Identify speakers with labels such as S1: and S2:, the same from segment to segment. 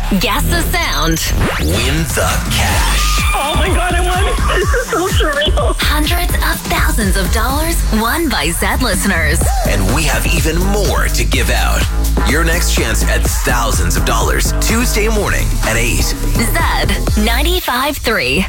S1: Guess the sound.
S2: Win the cash.
S3: Oh my God, I won. This is so surreal.
S1: Hundreds of thousands of dollars won by Zed listeners.
S2: And we have even more to give out. Your next chance at thousands of dollars, Tuesday morning at 8.
S1: Zed 95.3.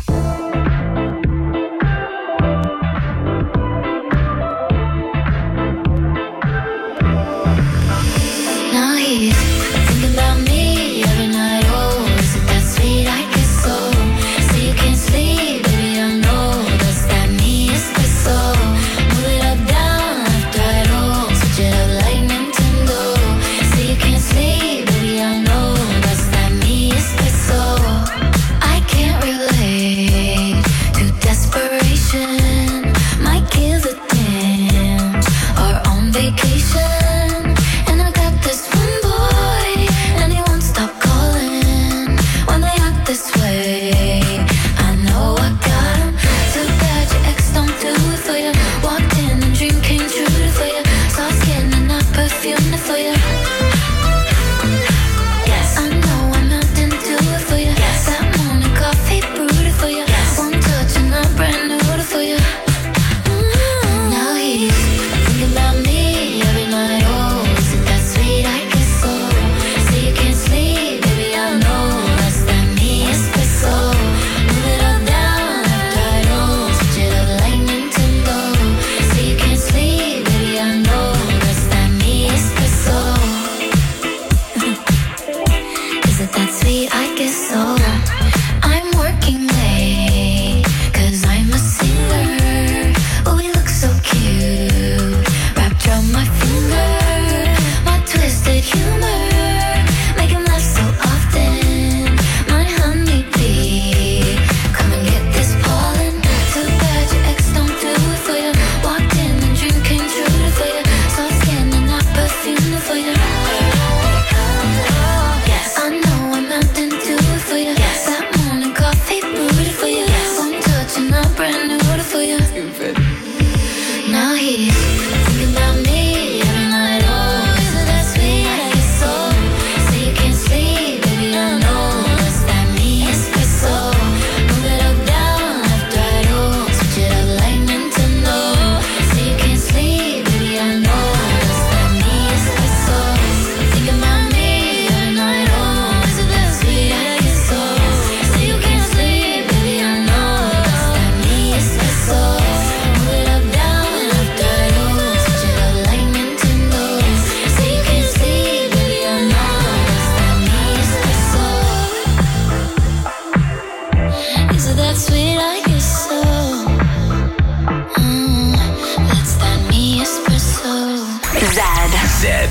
S2: Zed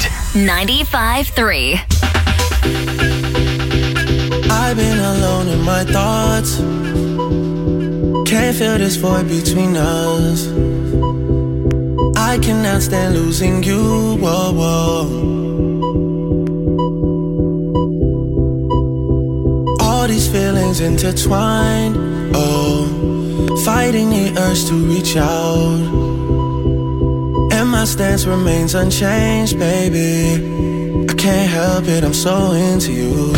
S1: 95.3.
S4: I've been alone in my thoughts. Can't feel this void between us. I cannot stand losing you. Whoa, whoa. All these feelings intertwined. Oh, fighting the urge to reach out. And my stance remains unchanged, baby. I can't help it, I'm so into you.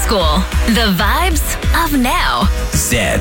S1: school. The vibes of now.
S2: Zed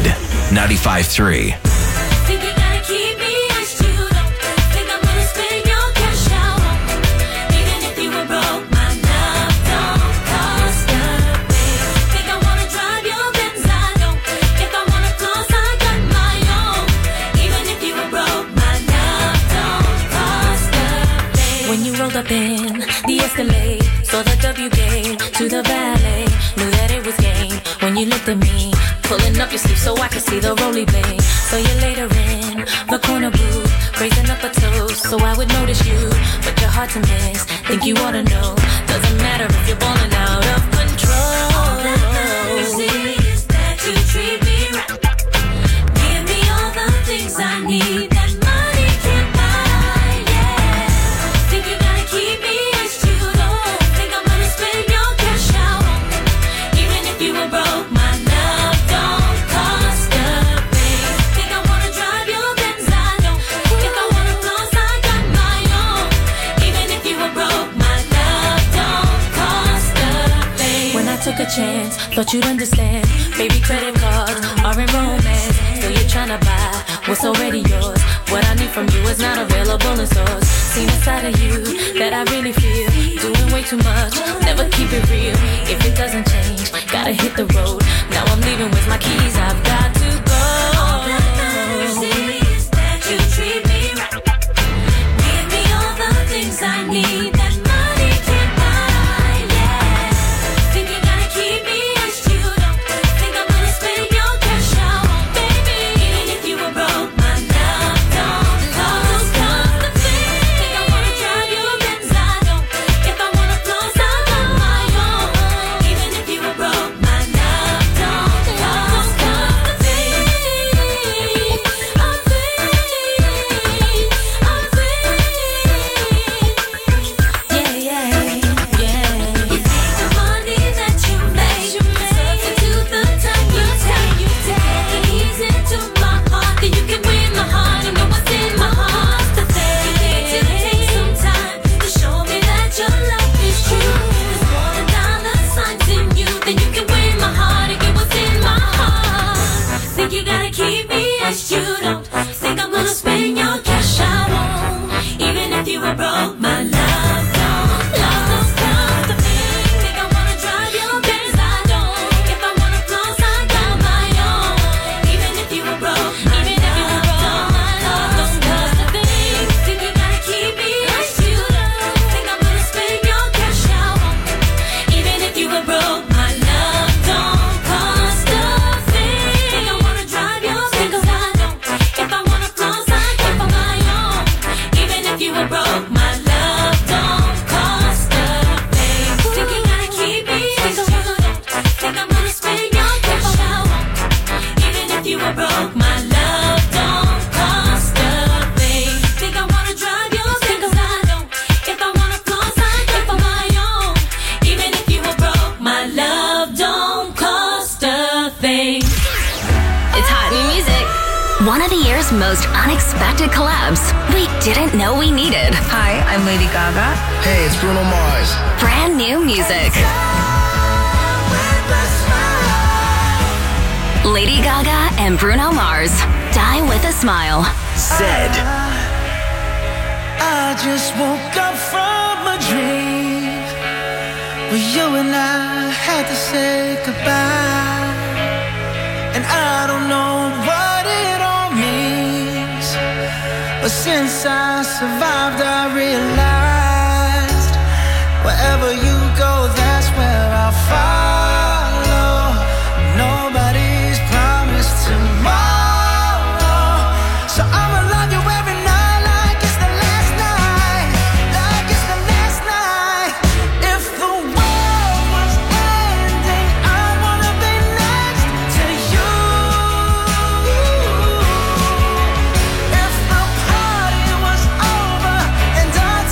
S2: 95.3.
S5: Think you gotta keep me as you don't think I'm gonna spend your cash out. Even if you were broke, my love don't cost a thing. Think I wanna drive your Benz, I don't. If I wanna close, I got my own. Even if you were broke, my love don't cost a thing. When you rolled up in the Escalade, saw the W game to the valet, knew that it was game when you looked at me, pulling up your sleeve so I could see the rolly blade. So you later in the corner booth, raising up a toast so I would notice you, but you're hard to miss. Think you ought to know, doesn't matter if you're balling out of control. All that matters is that you treat me right. Give me all the things I need that money can't buy. Yeah, think you gotta keep me as you don't think I'm gonna spend your cash out. Even if you were broke, my love don't cost a thing. Think I wanna drive your Benz, I don't. If I wanna close, I got my own. Even if you were broke, my love don't cost a thing. When I took a chance, thought you'd understand. Baby, credit cards are in romance. Still you're trying to buy what's already yours. What I need from you is not available in stores. Seen a side of you that I really feel. Doing way too much, never keep it real. If it doesn't change, gotta hit the road. Now I'm leaving with my keys, I've got to go. All that matters is that you treat me right. Give me all the things I need that money can't buy. Yeah, think you gotta keep me as you don't think I'm gonna spend your cash out, baby. Even if you were broke, my love don't cost a thing. Think I wanna drive your Benz, I don't. If I wanna close, I got my own. Even if you were broke, my love don't cost a thing. Yeah. You think the money that you make substitute the time you take. Ease into my heart, then you can win my heart and know what's in my heart. The thing you need to take some time to show me that your love is true. There's more than dollar signs in you, then you can win my heart and get what's in my heart. Think you gotta keep me as you don't think I'm gonna spend your cash I won't. Even if you were broke, my love don't cost a thing. Think I wanna drive your Benz, I don't. If I wanna close, I got my own. Even if you were broke, my love don't cost a thing. Think you gotta keep me as you don't think I'm gonna spend your cash I won't. Even if you were broke, my love don't cost a thing. Think I wanna drive your Benz, I don't. If I wanna close, I got my own. Even if you were broke, my love don't cost a thing. Think you gotta keep me as you don't think I'm gonna spend your cash I won't. Even if you were broke, my love don't cost a thing. Think I wanna drive your Benz, I don't. If I wanna close, I got my own. Even if you were broke, my love don't cost a thing.
S1: It's hot new music. One of the year's most unexpected collabs we didn't know we needed.
S6: Hi, I'm Lady Gaga.
S7: Hey, it's Bruno Mars.
S1: Brand new music. Lady Gaga and Bruno Mars. Die with a Smile.
S2: Zed
S4: I just woke up from a dream where you and I had to say goodbye. And I don't know what it all means, but since I survived, I realized wherever you go, that's where I'll follow. Nobody's promised tomorrow, so I'ma love you every night like it's the last night, like it's the last night. If the world was ending, I wanna be next to you. If the party was over and our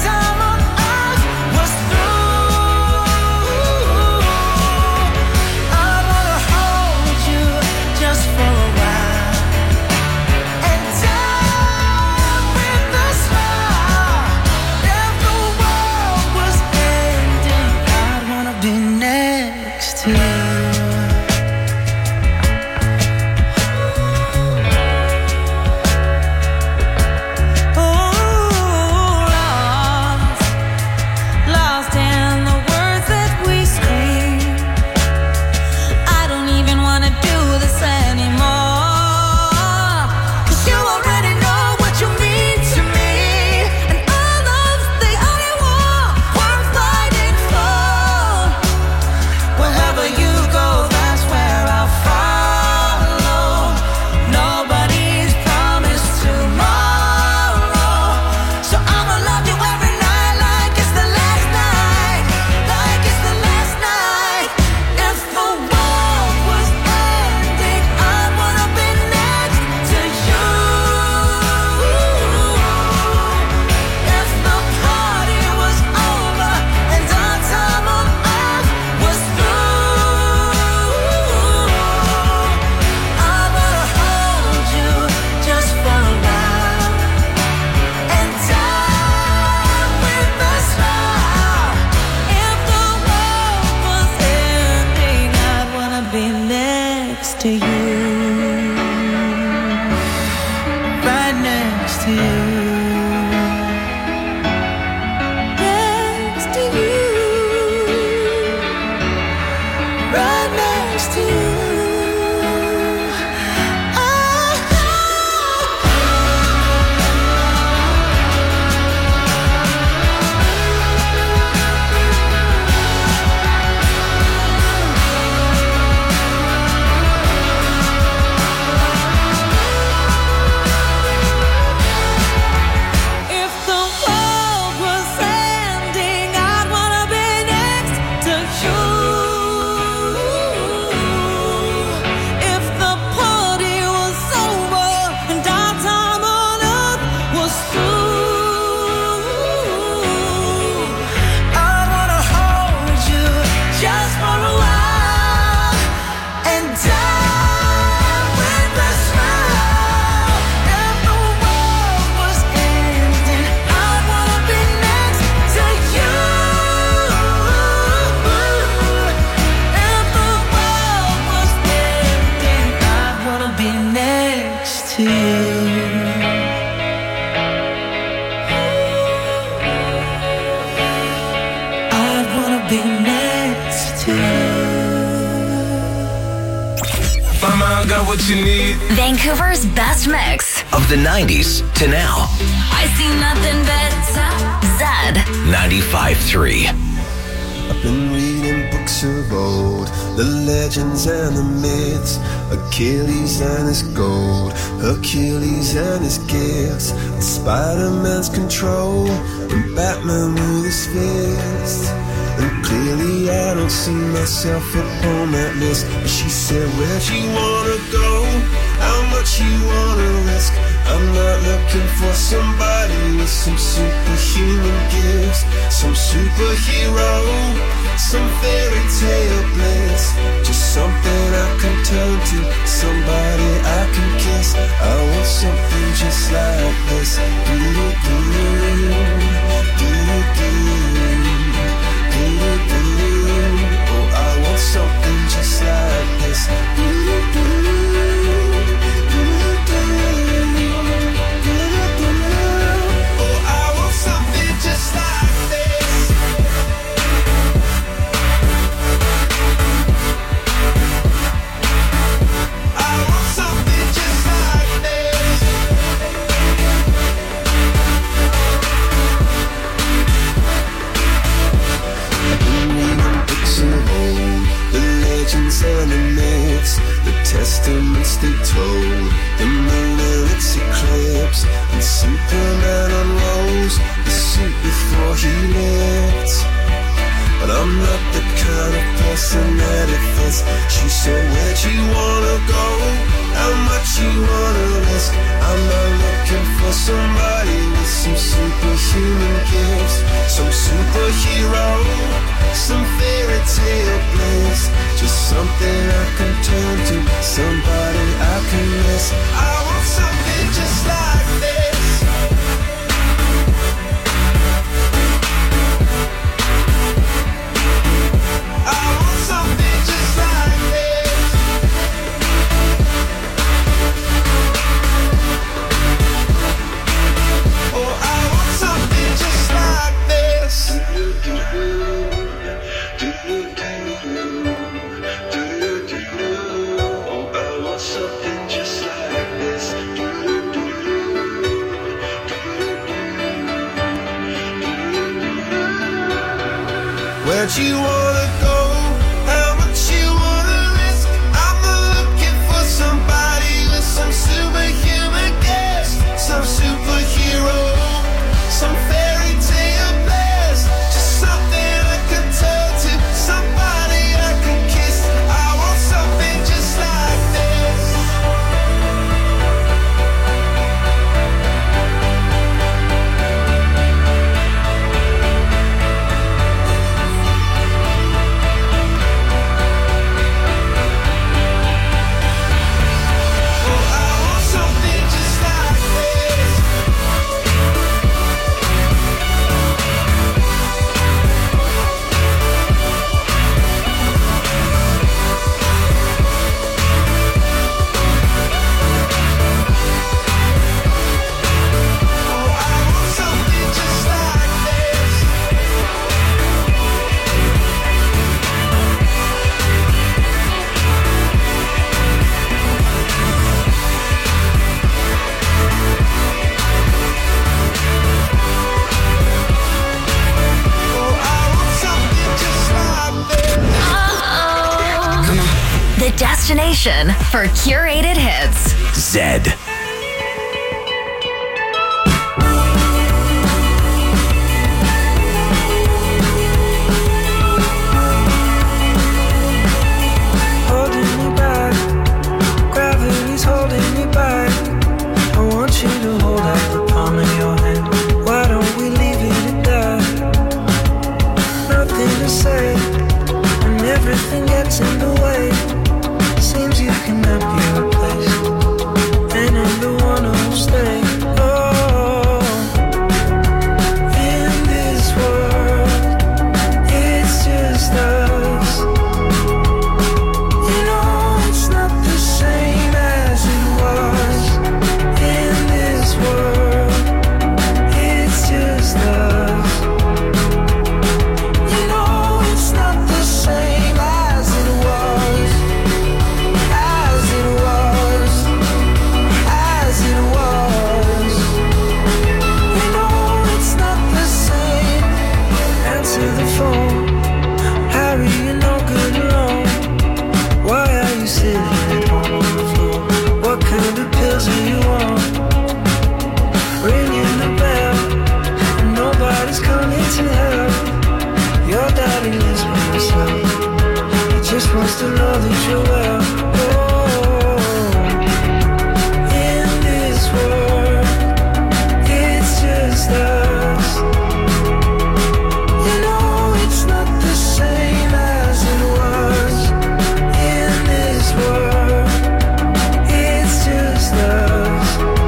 S4: next to you, right next to you. Right next to you.
S2: What you need.
S1: Vancouver's best mix
S2: Of the 90s to now.
S1: I see nothing better. Zed
S2: 95.3.
S4: I've been reading books of old, the legends and the myths, Achilles and his gold, Hercules and his gifts, and Spider-Man's control, and Batman with his fist. And clearly I don't see myself upon that list. But she said, where'd you wanna go? How much you wanna risk? I'm not looking for somebody with some superhuman gifts, some superhero, some fairy tale bliss. Just something I can turn to, somebody I can kiss. I want something just like this. Do-do-do, do-do-do. Oh, I want something just like this. Oh, I want something just like this. I want something just like this. The legends and the myths, the testaments they told, the moon and its eclipse, and Superman unrolls the suit before he lived. But I'm not the kind of person that it fits. She said, where'd you wanna go? How much you wanna risk? I'm not looking for somebody with some superhuman gifts, some superhero, some fairy tale bliss. Just something I can turn to, somebody I can miss. I want something just like this. I want something just like this. Oh, I want something just like this. Oh, I want something just like this. Where'd you wanna go? How much you wanna risk? I'm not looking for somebody with some superhuman gifts, some superhero, some fairy tale bliss. Just something I can turn to, somebody I can kiss. I want something just like this.
S1: the destination for curated hits.
S2: Zed.
S4: Holding me back, gravity's holding me back. I want you to hold out the palm of your hand. Why don't we leave it at that? Nothing to say, and everything gets in the way. Seems you cannot be replaced, and I'm the one who'll stay. Oh, in this world, it's just us. You know it's not the same as it was. In this world, it's just us. You know it's not the same as it was. As it was. As it was. You know it's not the same. Answer the phone. Harry, you're no good alone. Why are you sitting at home on the floor? What kind of pills are you on? Ringing the bell, and nobody's coming to help. Your daddy lives by himself. He just wants to know that you're well. Oh, in this world, it's just us. You know it's not the same as it was. In this world, it's just us.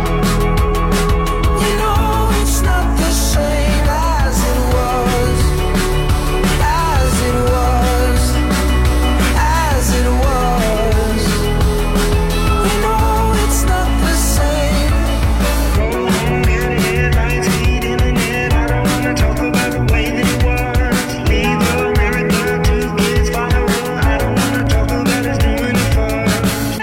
S4: You know it's not the same as it was. As it was. As it was. You know it's not the same. Go home, get headlights, feet in the net. I don't wanna talk about the way that it was. Leave America, 2 kids, follow her. I don't wanna talk about us doing it first.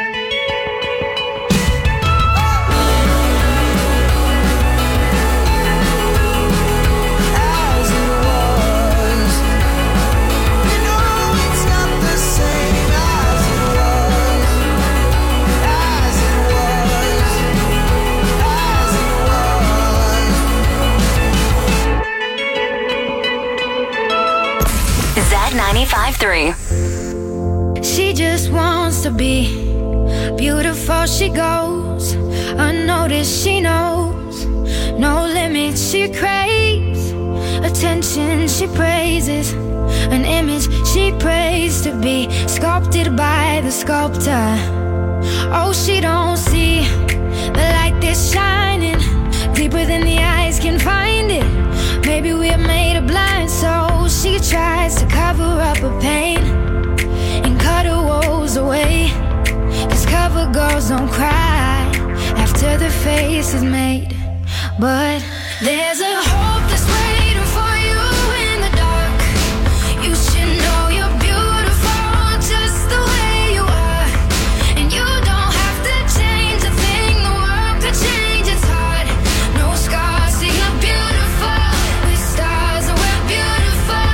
S4: As it was. You know it's not the same as it was. As it was. As it was.
S1: Z95.3.
S5: She just wants to be beautiful. She goes unnoticed. She knows no limits. She craves attention. She praises an image she prays to be sculpted by the sculptor. Oh, she don't see the light that's shining deeper than the eyes can find it. Maybe we're made of blind, so she tries to cover up her pain and cut her woes away. 'Cause cover girls don't cry after their face is made. But there's a hope that's waiting for you in the dark. You should know you're beautiful just the way you are. And you don't have to change a thing, the world could change its heart. No scars, see you're beautiful. With stars and we're beautiful.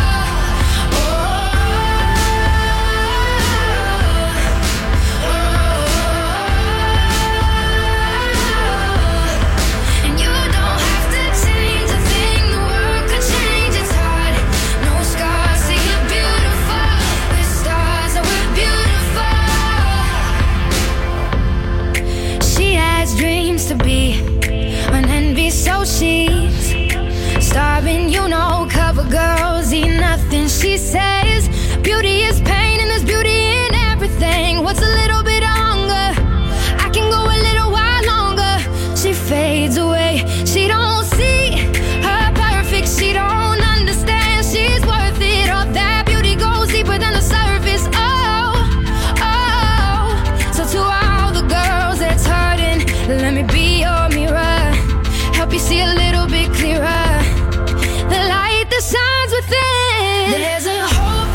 S5: And you don't have to change a thing, the world could change its heart. No scars, see you're beautiful. With stars and we're beautiful. She has dreams to be an envy, so she's starving. You know, cover girls eat nothing. She says beauty is pain and there's beauty in everything. What's a little bit of hunger? I can go a little while longer. She fades away. She don't see her perfect. She don't understand she's worth it. All that beauty goes deeper than the surface. Oh, oh. So to all the girls that's hurting, let me be your mirror. Help you see a little bit clearer. The light that shines within. There's a hope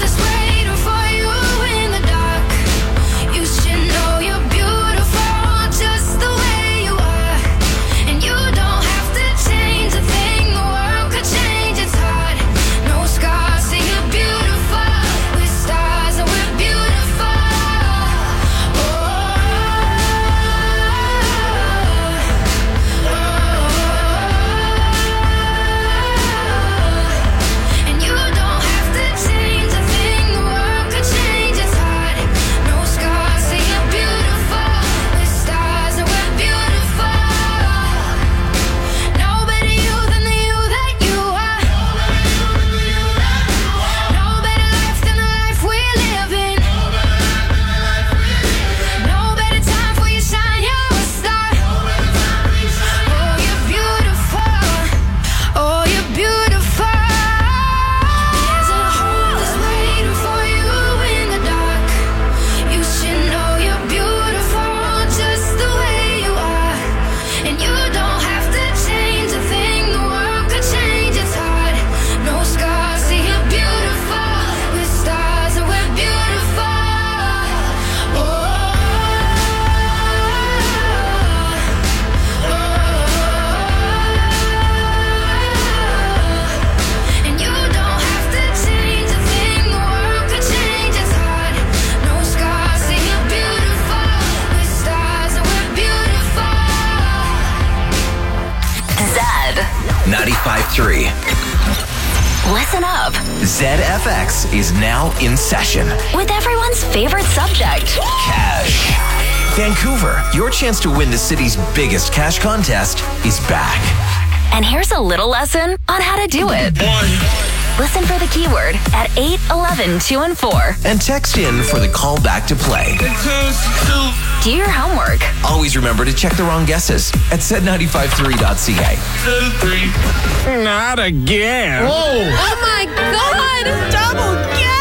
S2: 95.3.
S1: Listen up
S2: ZFX is now in session.
S1: with everyone's favorite subject.
S2: Cash. Vancouver, your chance to win the city's biggest cash contest is back.
S1: And here's a little lesson on how to do it. Listen for the keyword at 8, 11, 2, and 4.
S2: And text in for the call back to play.
S1: Do your homework.
S2: Always remember to check the wrong guesses at Z953.ca.
S6: Not again.
S7: Oh my God! Double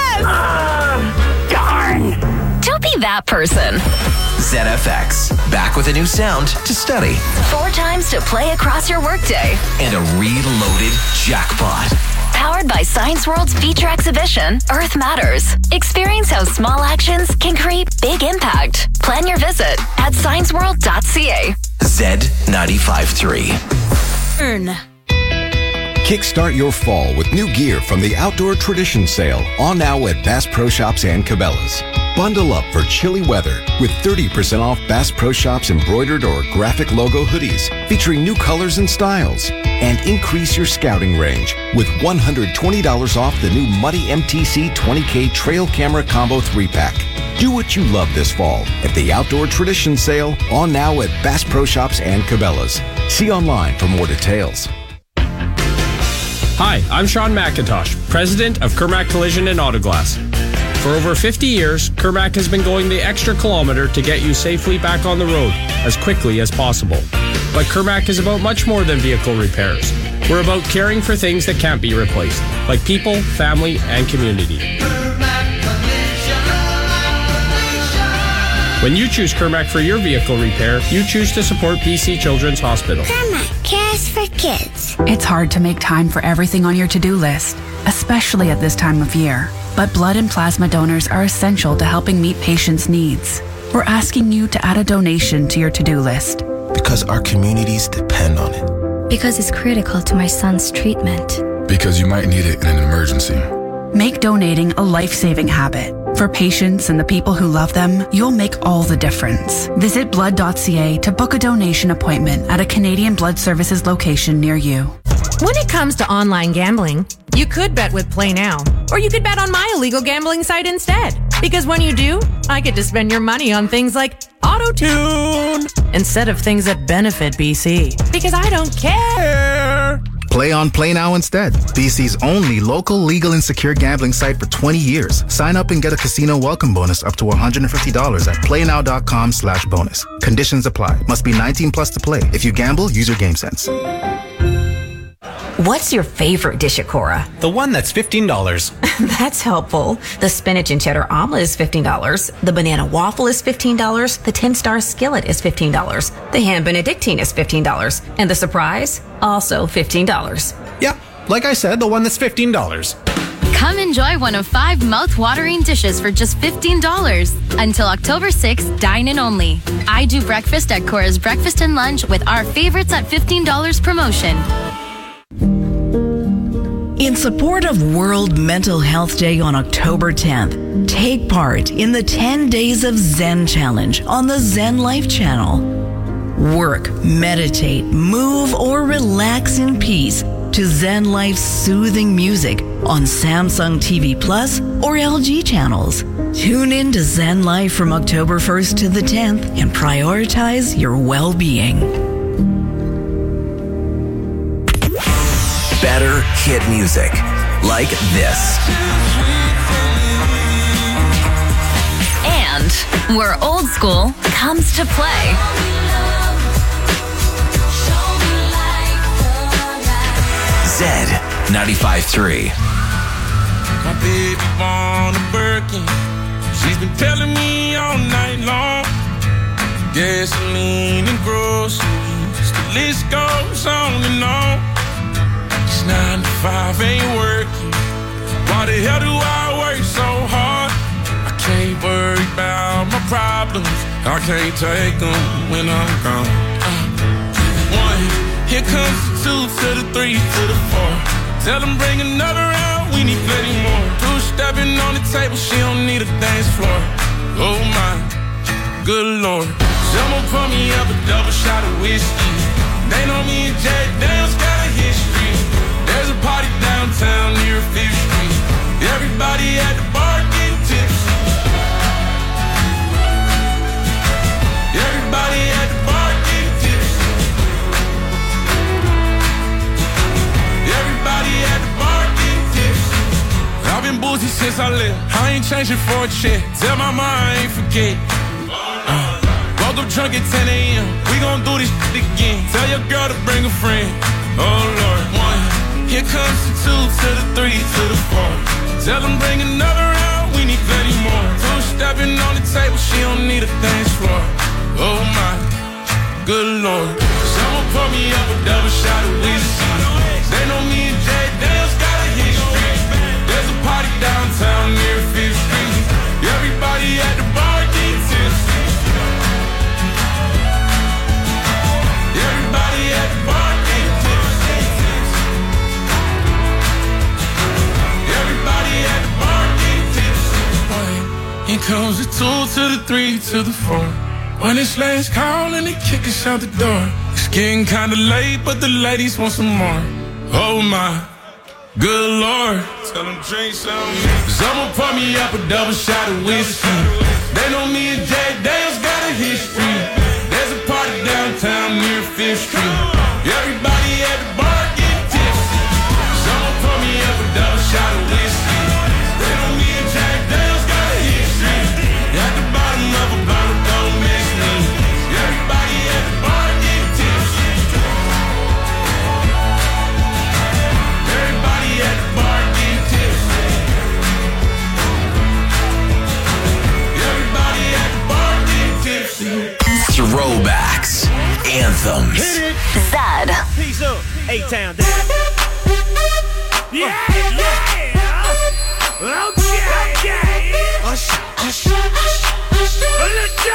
S7: guess!
S1: Don't be that person.
S2: ZFX, back with a new sound to study
S1: 4 times to play across your workday.
S2: and a reloaded jackpot.
S1: Powered by Science World's feature exhibition, Earth Matters. Experience how small actions can create big impact. Plan your visit at scienceworld.ca.
S2: Z95.3.
S8: Kickstart your fall with new gear from the Outdoor Tradition Sale, on now at Bass Pro Shops and Cabela's. Bundle up for chilly weather with 30% off Bass Pro Shops embroidered or graphic logo hoodies featuring new colors and styles. And increase your scouting range with $120 off the new Muddy MTC 20K Trail Camera Combo 3-Pack. Do what you love this fall at the Outdoor Tradition Sale, on now at Bass Pro Shops and Cabela's. See online for more details.
S6: Hi, I'm Sean McIntosh, president of Kermac Collision and Autoglass. For over 50 years, Kermac has been going the extra kilometer to get you safely back on the road as quickly as possible. But Kermac is about much more than vehicle repairs. We're about caring for things that can't be replaced, like people, family, and community. When you choose Kermac for your vehicle repair, you choose to support BC Children's Hospital.
S9: Kermac cares for kids.
S10: It's hard to make time for everything on your to-do list, especially at this time of year. But blood and plasma donors are essential to helping meet patients' needs. We're asking you to add a donation to your to-do list.
S4: Because our communities depend on it.
S9: Because it's critical to my son's treatment.
S11: Because you might need it in an emergency.
S10: Make donating a life-saving habit. For patients and the people who love them, you'll make all the difference. Visit blood.ca to book a donation appointment at a Canadian Blood Services location near you.
S7: When it comes to online gambling, you could bet with Play Now, or you could bet on my illegal gambling site instead. Because when you do, I get to spend your money on things like auto-tune instead of things that benefit BC. Because I don't care.
S11: Play on Play Now instead. BC's only local, legal, and secure gambling site for 20 years. Sign up and get a casino welcome bonus up to $150 at playnow.com/bonus. Conditions apply. Must be 18 plus to play. If you gamble, use your game sense.
S7: What's your favorite dish at Cora?
S12: The one that's $15.
S7: That's helpful. The spinach and cheddar omelet is $15. The banana waffle is $15. The 10-star skillet is $15. The ham benedictine is $15. And the surprise, also $15.
S12: Yeah, like I said, the one that's $15.
S5: Come enjoy one of 5 mouth-watering dishes for just $15. Until October 6th, dine in only. I do breakfast at Cora's Breakfast and Lunch with our favorites at $15 promotion.
S13: In support of World Mental Health Day on October 10th, take part in the 10 Days of Zen Challenge on the Zen Life channel. Work, meditate, move, or relax in peace to Zen Life's soothing music on Samsung TV Plus or LG channels. Tune in to Zen Life from October 1st to the 10th and prioritize your well-being.
S2: Better hit music like this.
S1: And where old school comes to play.
S2: Z95.3.
S14: My baby born a Birkin. She's been telling me all night long. Gasoline and groceries, the list goes on and on. 9 to 5 ain't working. Why the hell do I work so hard? I can't worry about my problems. I can't take them when I'm gone. 1, here comes the 2 to the 3 to the 4. Tell them bring another round, we need plenty more. 2 stepping on the table, she don't need a dance floor. Oh my, good Lord. Someone pour me up a double shot of whiskey. They know me and Jack Daniels got a history. There's a party downtown near 5th Street. Everybody at the bar getting tipsy. Everybody at the bar getting tipsy. Everybody at the bar getting tipsy. I've been boozy since I left. I ain't changing for a check. Tell my mom I ain't forget. Woke up drunk at 10 a.m. We gon' do this shit again. Tell your girl to bring a friend. Oh Lord, 1. Here comes the 2 to the 3 to the 4. Tell them bring another round. We need 30 more. 2 stepping on the table. She don't need a dance floor. Oh my, good Lord. Someone pour me up a double shot of whiskey. They know me and Jay Dale's got a history. There's a party downtown near 5th Street. Everybody at the bar getting tipsy. Everybody at the bar getting tipsy. Everybody at the bar getting tipsy. Here comes the 2 to the 3 to the 4. When it's last call and they kick us out the door. It's getting kinda late, but the ladies want some more. Oh my, good Lord. Tell them drink some. Someone pour me up a double shot of whiskey. They know me and Jay Dale's got a history. There's a party downtown near 5th Street. Everybody at the bar getting tipsy. Someone pour me up a double shot of whiskey. They know me and Jay Dale's got a history. At the bottom of a bottle, don't miss me. Everybody at the bar getting tipsy. Everybody at the bar getting tipsy. Everybody at the bar getting tipsy.
S2: Throwbacks. Anthems.
S1: Zed.
S15: Peace up. A-Town down. Yeah, yeah. Okay, okay. Hush, hush, hush, hush. Let's go.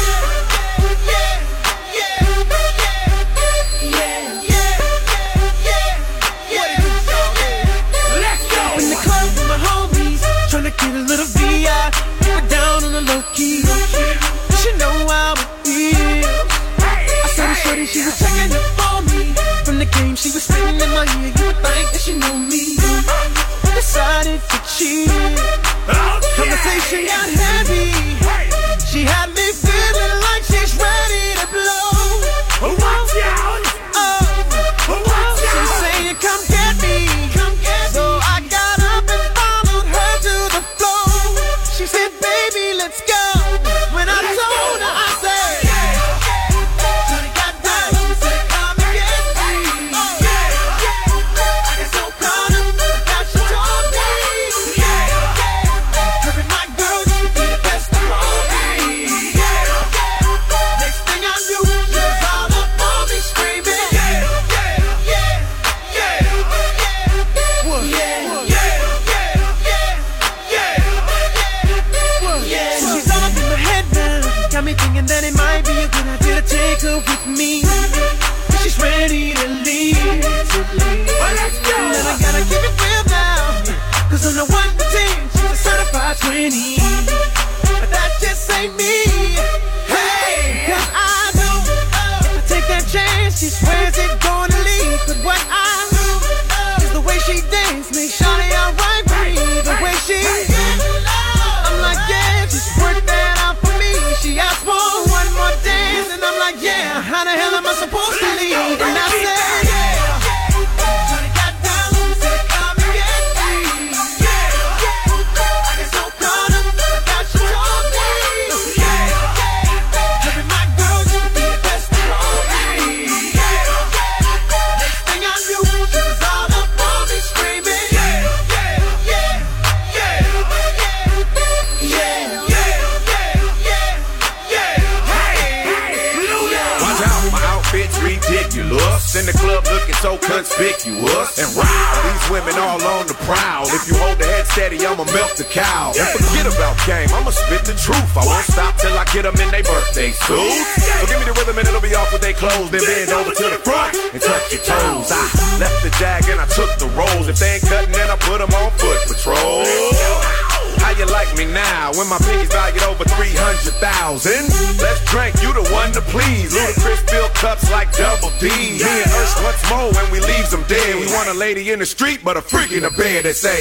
S15: In the club with my homies, tryna get a little VI. Keep it down on the low key. She know how it feels. I saw the shorty, she was checking up for me. From the game, she was spitting in my ear. You would think that she knew me. Decided to cheat. Conversation got heavy. She had me feeling like she's ready to blow. Watch out! She's saying, come get me. So I got up and followed her to the floor. She said, baby, let's go. When I told her, I said, Shorty got down, she said, come and get me. I got so caught up that she told me. Her and my girl used to be the best around me. Next thing I knew, she was all up on me screaming. She's all up in my head now. Got me thinking that it might be a good idea to take her with me. She's ready to leave. Let's go. And then I gotta keep it real now. Cause on the 1 to 10, she's a certified 20. But that just ain't me. Hey, cause I know if I take that chance, she swears it's gonna leave. But what I know is the way she dance makes Shawty alright with me. The way she I'm like, yeah, just work that out for me. She asked for one more dance, and I'm like, yeah, how the hell am I supposed to leave? And I said, Shawty got down, said, come and get me. I get so caught up that she told me. Her and my girl used to be the best around me. Next thing I knew, she was all up on me screaming.
S16: Watch out, my outfit's ridiculous. In the club looking so conspicuous. And wow, these women all on the prowl. If you hold the head steady, I'ma milk the cow. And forget about game, I'ma spit the truth. I won't stop till I get them in their birthday suits. So give me the rhythm and it'll be off with their clothes. Then bend over to the front and touch your toes. I left the jag and I took the rolls. If they ain't cutting, then I put them on foot patrol. How you like me now when my pinky's valued over 300,000? Let's drink, you the one to please. Ludacris fill cups like Double D. Me and Ursh once more when we leaves them dead. We want a lady in the street, but a freak in the bed that say,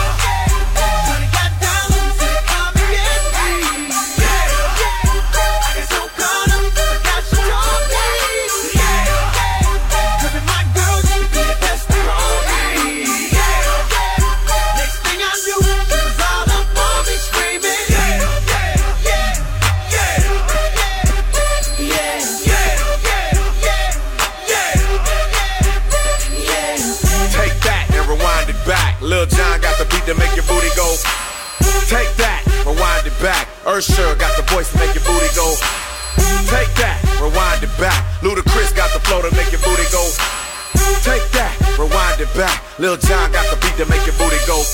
S16: Lil Jon got the beat to make your booty go. Take that, rewind it back. Usher got the voice to make your booty go. Take that, rewind it back. Ludacris got the flow to make your booty go. Take that, rewind it back. Lil Jon got the beat to make your booty go.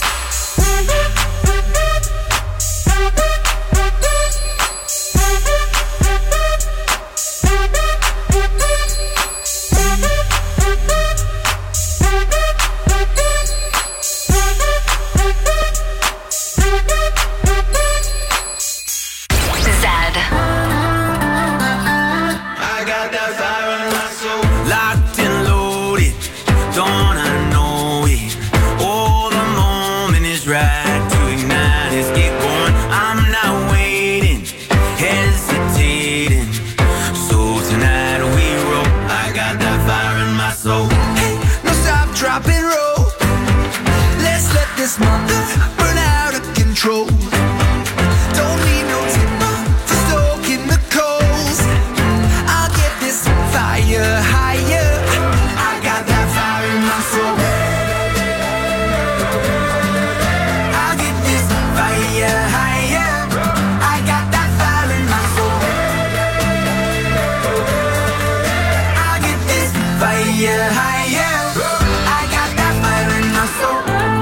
S15: This mother burn out of control. Don't need no timber for stoking the coals. I'll get this fire higher. I got that fire in my soul. I'll get this fire higher. I got that fire in my soul. I'll get this fire higher. I got that fire in my soul.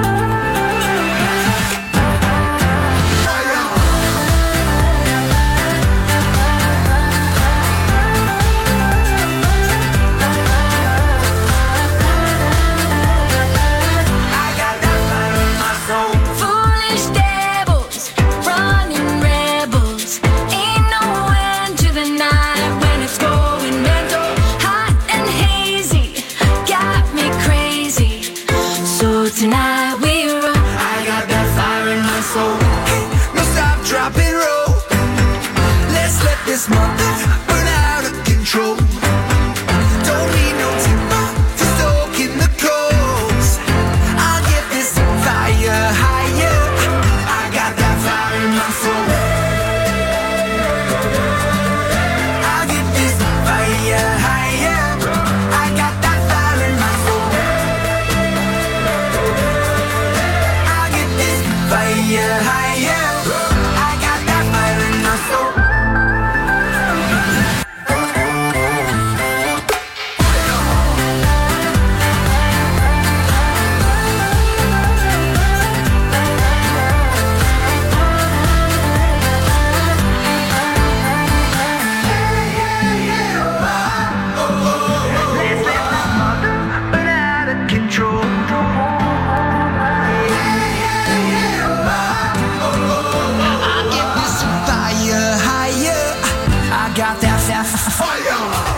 S5: Tonight we roll.
S15: I got that fire in my soul. Hey, no stop, drop and roll. Let's let this mother burn out of control. Don't need no timber for stoking the coals. I'll get this fire higher. I got that fire in my soul. I'll get this fire higher. I got that fire in my soul. Fire higher. I got that fire in my soul. Let's let this mother burn out of control. Got that fire.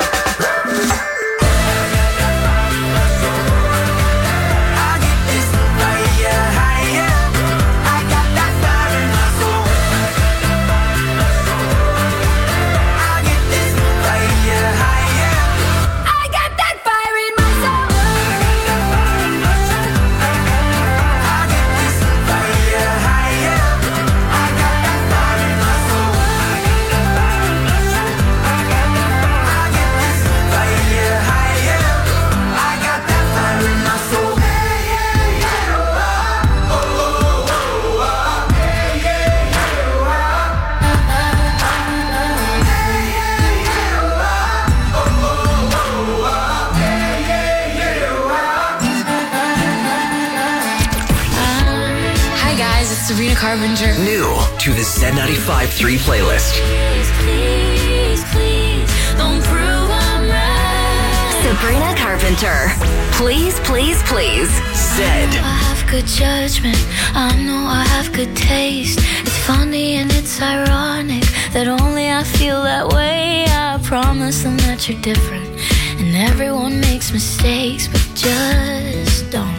S1: Sabrina Carpenter.
S2: New to the Z95.3 playlist.
S5: Please, please, please, don't prove I'm right.
S1: Sabrina Carpenter. Please, please, please. Zed.
S5: I have good judgment. I know I have good taste. It's funny and it's ironic that only I feel that way. I promise them that you're different. And everyone makes mistakes, but just don't.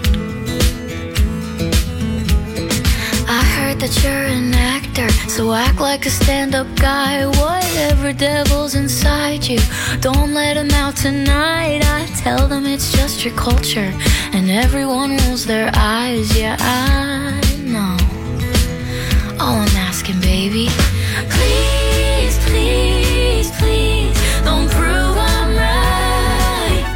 S5: I heard that you're an actor, so act like a stand-up guy. Whatever devil's inside you, don't let him out tonight. I tell them it's just your culture, and everyone rolls their eyes. Yeah, I know. All I'm asking, baby, please, please, please, don't prove I'm right.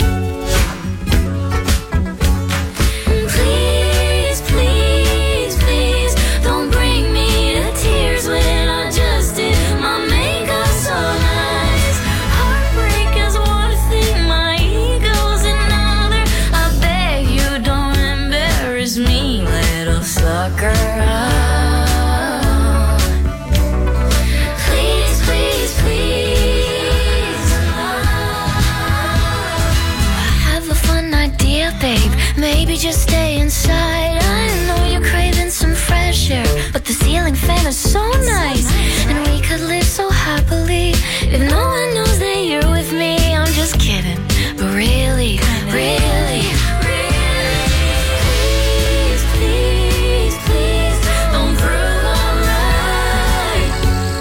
S5: Please, please, please, don't bring me to tears when I just did my makeup so nice. Heartbreak is one thing, my ego's another. I beg you don't embarrass me, little sucker. Please, please, please. I have a fun idea, babe. Maybe just stay inside. I know you're craving some fresh air, but the ceiling fan is so nice, and we could live so happily if no one knows that you're with me. I'm just kidding, but really, really, please, please, please, don't prove I'm right.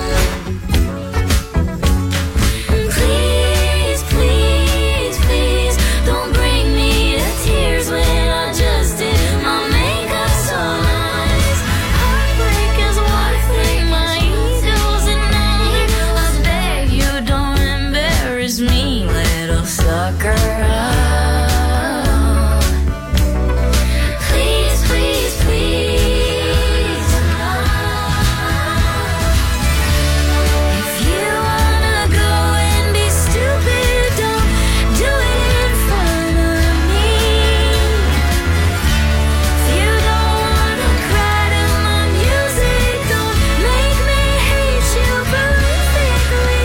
S5: Please, please, please, don't bring me to tears when I just did my makeup so nice. Heartbreak is one thing, my ego's another. I beg you don't embarrass me, little sucker. Please, please, please. If you wanna go and be stupid, don't do it in front of me. If you don't wanna cry to my music, don't make me hate you perfectly.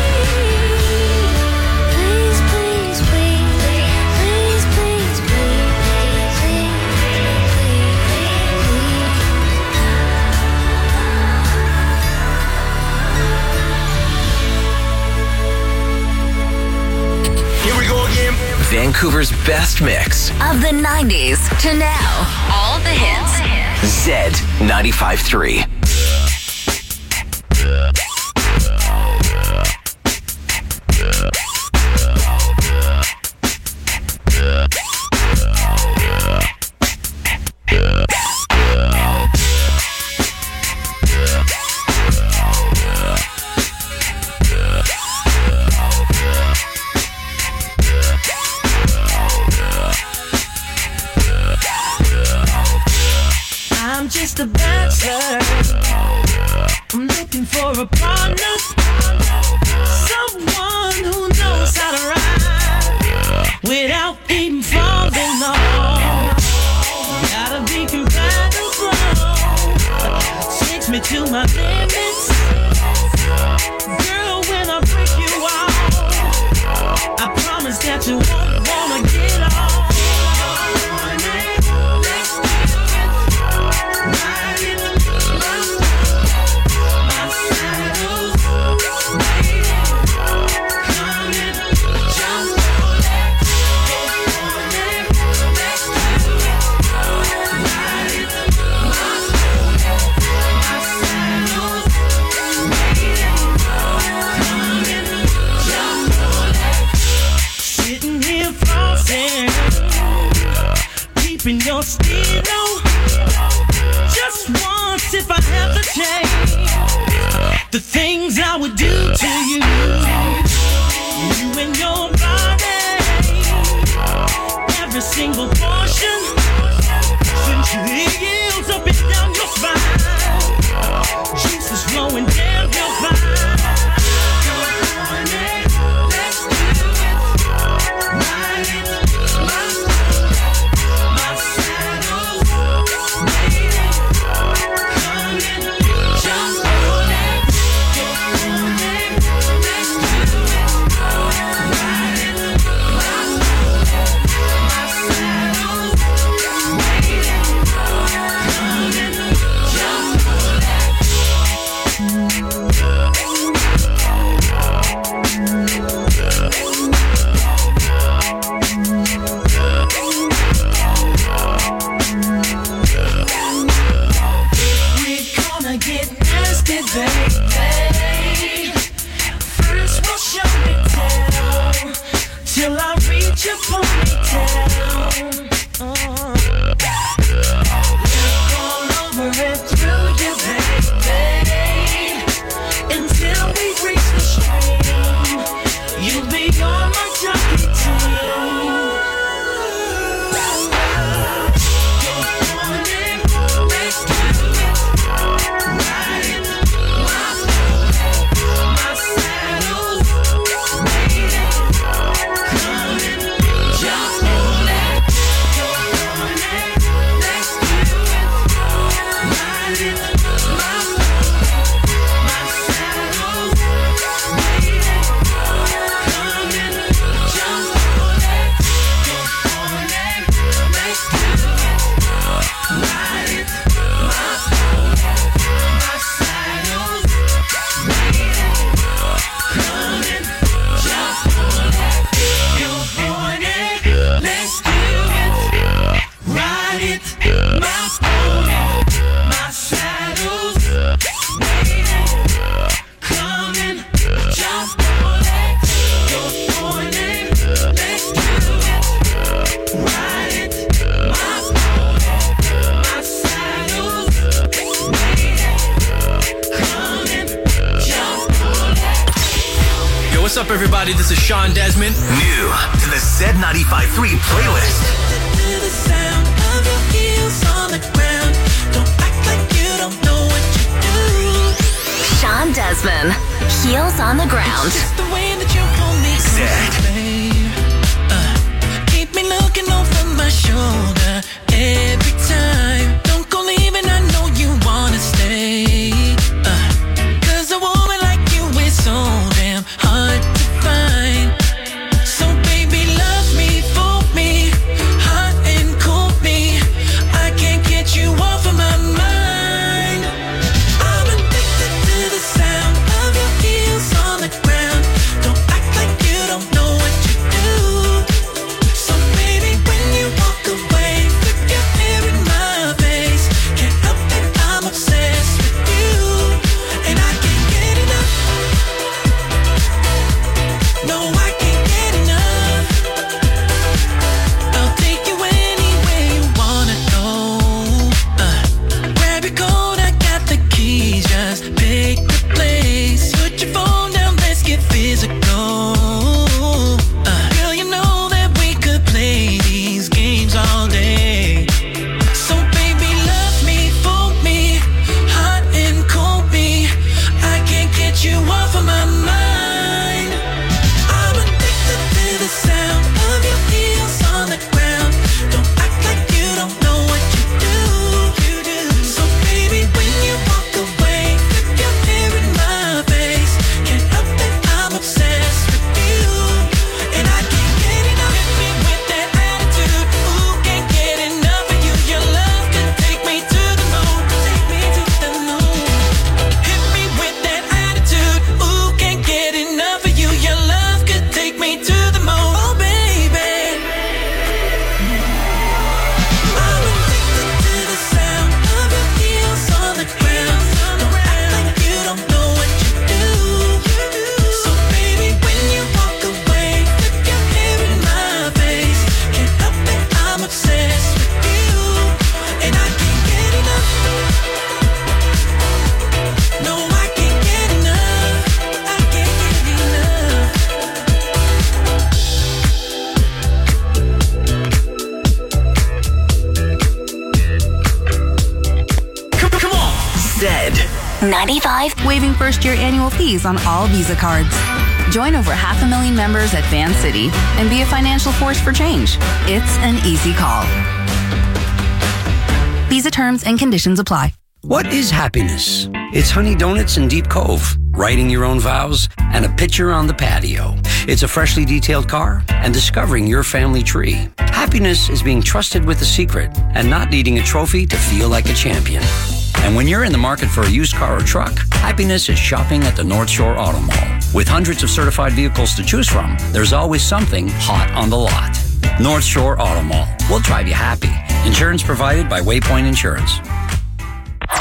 S5: Please, please, please, please, please, please, please,
S2: Here we go again. Vancouver's best mix
S1: Of the 90s to now. All the hits.
S2: Zed 95.3.
S15: I'm just a bachelor. I'm looking for a partner, someone who knows how to ride without even falling off. Gotta be compatible, takes me to my limits. Girl, when I break you off, I promise that you won't wanna get off. Sitting here flossing, keeping your stilo. Just once, if I have the chance, the things I would do to you, you and your body, every single portion, since it yields up and down your spine, juices flowing down your spine. Let's do it. Ride it. My saddle's waiting. Come and jump on it. Let's do it. Ride it. they race the stream. You'll be on my jockey team.
S17: What's up, everybody? This is Sean Desmond.
S2: New to the Z95.3 playlist.
S15: To the sound of your heels on the ground. Don't act like you don't know what you do.
S1: Sean Desmond, Heels on the Ground.
S15: It's just the way that you hold me close, babe. Keep me looking over my shoulder every time. Don't go leaving, I know you wanna stay. 'Cause a woman like you is so damn hard to find. So baby, love me, fool me, hot and cool me. I can't get you off of my mind. I'm addicted to the sound of your heels on the ground. Don't act like you don't know what you do. So baby, when you walk away, flip your hair in my face. Can't help it, I'm obsessed with you, and I can't get enough. No, I can't get enough. I'll take you anywhere you wanna go. Grab your coat, I got the keys. Just pick the place. Put your phone down, let's get physical. Girl, you know that we could play these games all day. So baby, love me, fool me, hot and cold me. I can't get you off of my mind. I'm addicted to the sound of your heels on the ground. Don't act like you don't know what you do. So baby, when you walk away, flip your hair in my face. Can't help it, I'm obsessed with you, and I can't get enough. Hit me with that attitude, ooh, can't get enough of you. Your love can take me to the moon, take me to the moon. Hit me with that attitude, ooh, can't get enough of you. Your love could take me to the moon, oh baby. I'm addicted to the sound of your heels on the ground. Don't act like you don't know what you do. So baby, when you walk away, flip your hair in my face. Can't help it, I'm obsessed with you, and I can't get enough. No, I can't get enough. I can't get enough.
S17: Come on.
S2: Zed.
S1: 95.
S10: Waiving first-year annual fees on all Visa cards. Join over 500,000 members at Van City and be a financial force for change. It's an easy call. Visa terms and conditions apply.
S18: What is happiness? It's Honey Donuts in Deep Cove, writing your own vows, and a picture on the patio. It's a freshly detailed car and discovering your family tree. Happiness is being trusted with a secret and not needing a trophy to feel like a champion. And when you're in the market for a used car or truck, happiness is shopping at the North Shore Auto Mall. With hundreds of certified vehicles to choose from, there's always something hot on the lot. North Shore Auto Mall. We'll drive you happy. Insurance provided by Waypoint Insurance.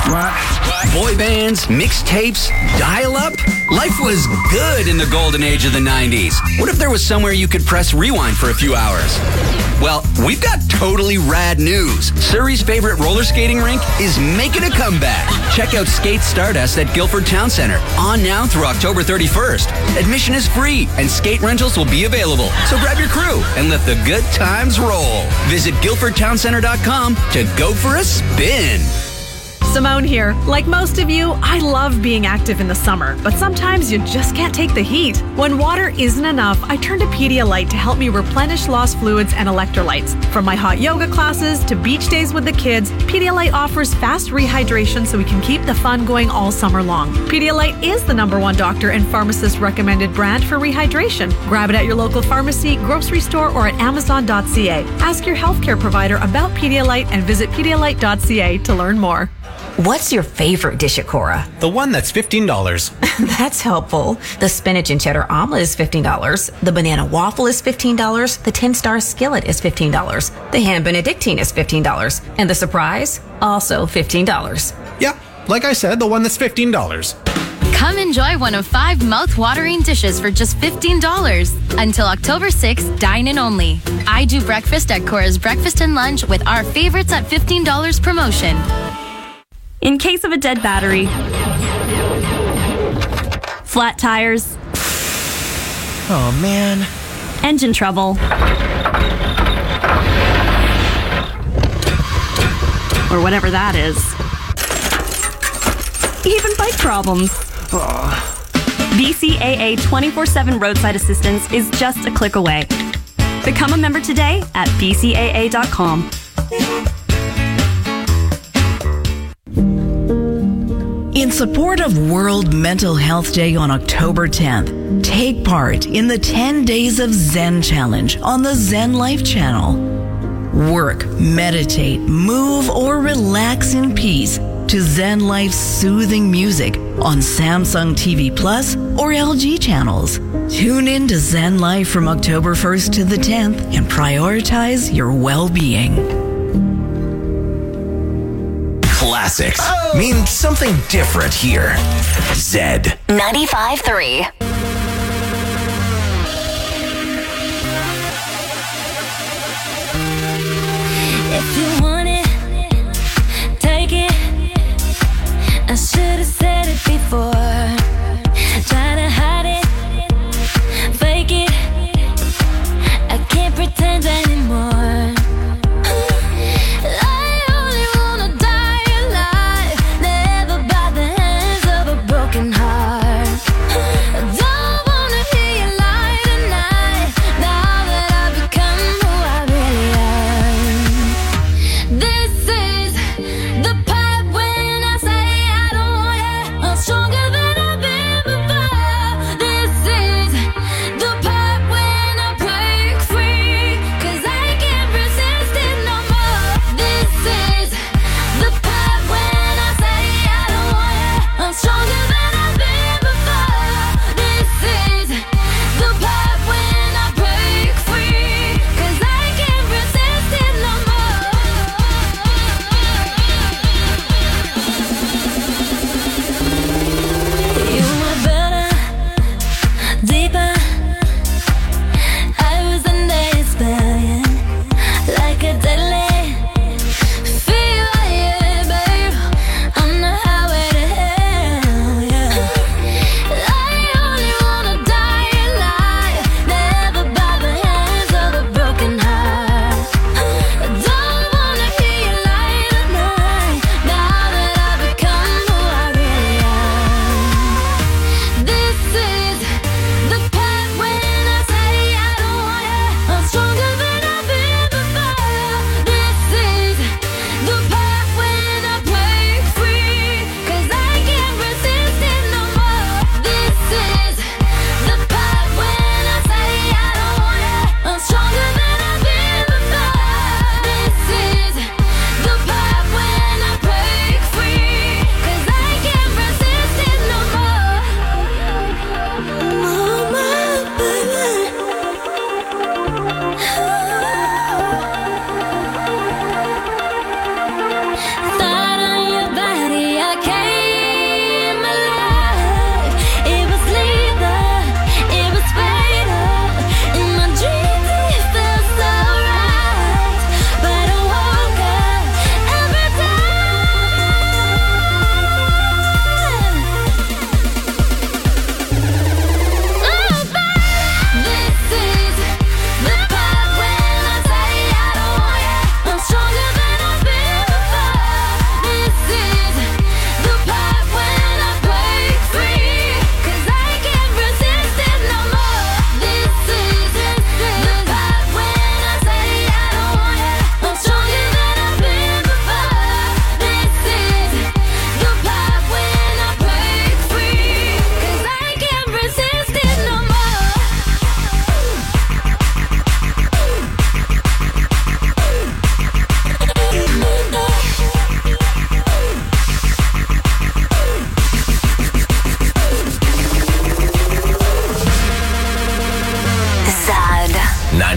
S18: What? Boy bands, mixtapes, dial-up? Life was good in the golden age of the 90s. What if there was somewhere you could press rewind for a few hours? Well, we've got totally rad news. Surrey's favorite roller skating rink is making a comeback. Check out Skate Stardust at Guildford Town Centre. On now through October 31st. Admission is free and skate rentals will be available. So grab your crew and let the good times roll. Visit GuildfordTownCentre.com to go for a spin.
S19: Simone here. Like most of you, I love being active in the summer, but sometimes you just can't take the heat. When water isn't enough, I turn to Pedialyte to help me replenish lost fluids and electrolytes. From my hot yoga classes to beach days with the kids, Pedialyte offers fast rehydration so we can keep the fun going all summer long. Pedialyte is the #1 doctor and pharmacist recommended brand for rehydration. Grab it at your local pharmacy, grocery store, or at Amazon.ca. Ask your healthcare provider about Pedialyte and visit Pedialyte.ca to learn more.
S20: What's your favorite dish at Cora?
S12: The one that's $15.
S20: That's helpful. The spinach and cheddar omelet is $15. The banana waffle is $15. The 10-star skillet is $15. The ham benedictine is $15. And the surprise? Also $15.
S12: Yeah, like I said, the one that's $15.
S21: Come enjoy one of 5 mouth-watering dishes for just $15. Until October 6th, dine-in only. I do breakfast at Cora's Breakfast and Lunch with our favorites at $15 promotion.
S22: In case of a dead battery, flat tires,
S23: oh man,
S22: engine trouble, or whatever that is, even bike problems. BCAA 24/7 roadside assistance is just a click away. Become a member today at bcaa.com.
S13: In support of World Mental Health Day on October 10th, take part in the 10 Days of Zen Challenge on the Zen Life channel. Work, meditate, move, or relax in peace to Zen Life's soothing music on Samsung TV Plus or LG channels. Tune in to Zen Life from October 1st to the 10th and prioritize your well-being.
S2: Classics mean something different here. Zed
S1: 95.3.
S5: If you want it, take it. I should have said it before. Try to hide it, fake it. I can't pretend anymore. Stronger than I've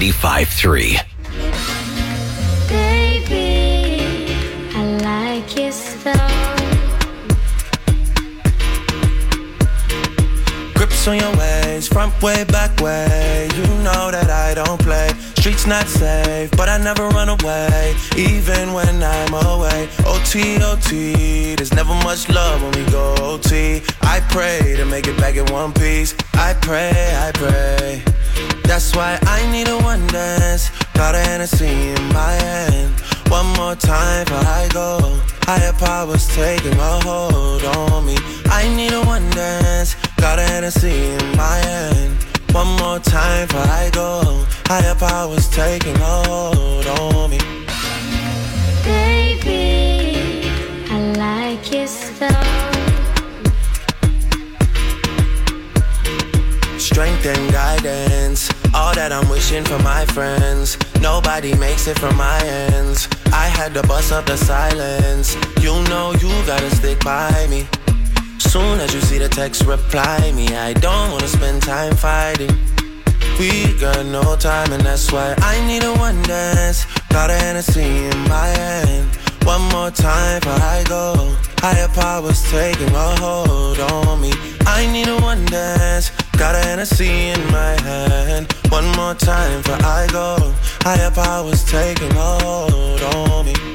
S2: 95.3.
S5: Baby, I like your style.
S4: Grips on your ways, front way, back way. You know that I don't play. Streets not safe, but I never run away, even when I'm away. OT, OT, there's never much love when we go OT. I pray to make it back in one piece. I pray. That's why I need a one dance. Got a Hennessy in my hand. One more time before I go. Higher powers taking a hold on me. I need a one dance. Got a Hennessy in my hand. One more time before I go. Higher powers taking a hold on me.
S5: Baby, I like your style.
S4: Strength and guidance, all that I'm wishing for my friends. Nobody makes it from my ends. I had to bust up the silence. You know you gotta stick by me. Soon as you see the text, reply me. I don't wanna spend time fighting. We got no time and that's why I need a one dance. Got a Hennessy in my hand. One more time before I go. Higher powers taking a hold on me. I need a one dance. Got a Hennessy in my hand. One more time before I go. Higher powers taking a hold on me.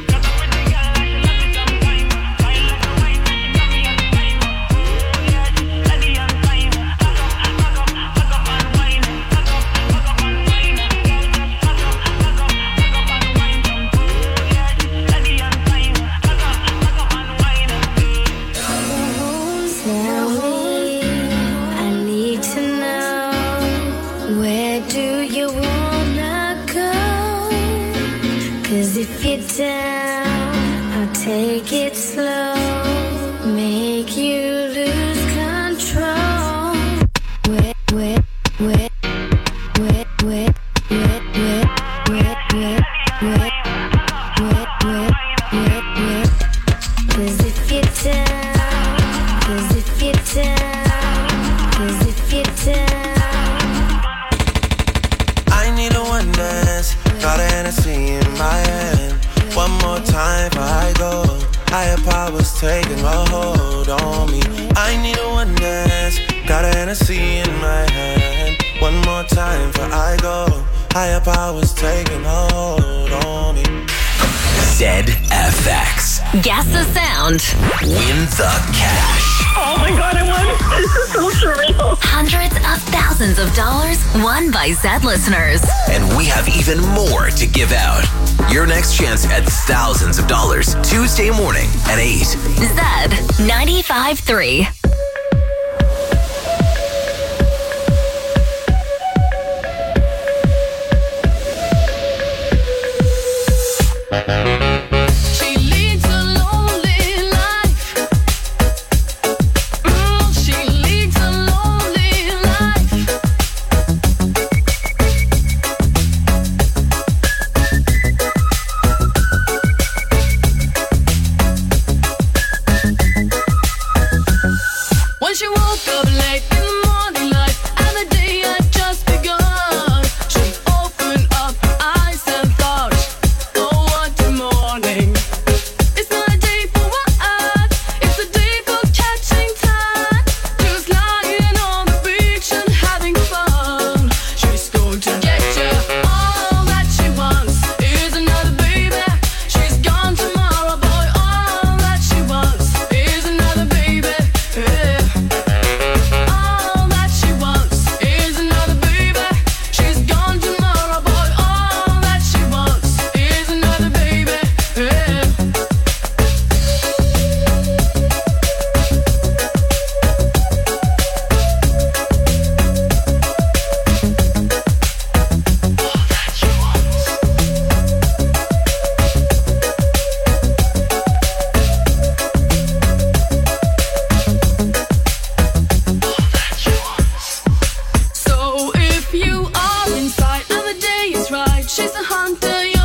S5: If you're down, I'll take it slow. Make you lose control. Wet, wet, wet, wet, wet, wet, wet, wet, wet, wet, wet, wet, wet, wet. 'Cause if you're down, 'cause if you're down, 'cause if you're down.
S4: I need a one dance. Got a Hennessy in my hand. One more time before I go. Higher powers taking a hold on me. I need a one dance. Got a Hennessy in my hand. One more time before I go. Higher powers taking a hold on me.
S2: ZFX.
S1: Guess the sound.
S2: Win the cash.
S1: Oh my God, I won. This is so surreal. Hundreds of thousands of dollars won by Zed listeners.
S2: And we have even more to give out. Your next chance at thousands of dollars, Tuesday morning at 8.
S1: Zed 95.3.
S5: She leads a lonely life. She leads a lonely life. When she woke up late in the morning light, and the day had just begun, she opened up her eyes and thought, oh, what a morning. It's not a day for what? It's a day for catching time. Just lying on the beach and having fun. She's going to get you. All that she wants is another baby. She's gone tomorrow, boy. All that she wants is another baby. Yeah. All that she wants is another baby. She's gone tomorrow, boy. All that she wants is another baby. Yeah. So if you are inside and the day is right, she's a hunter.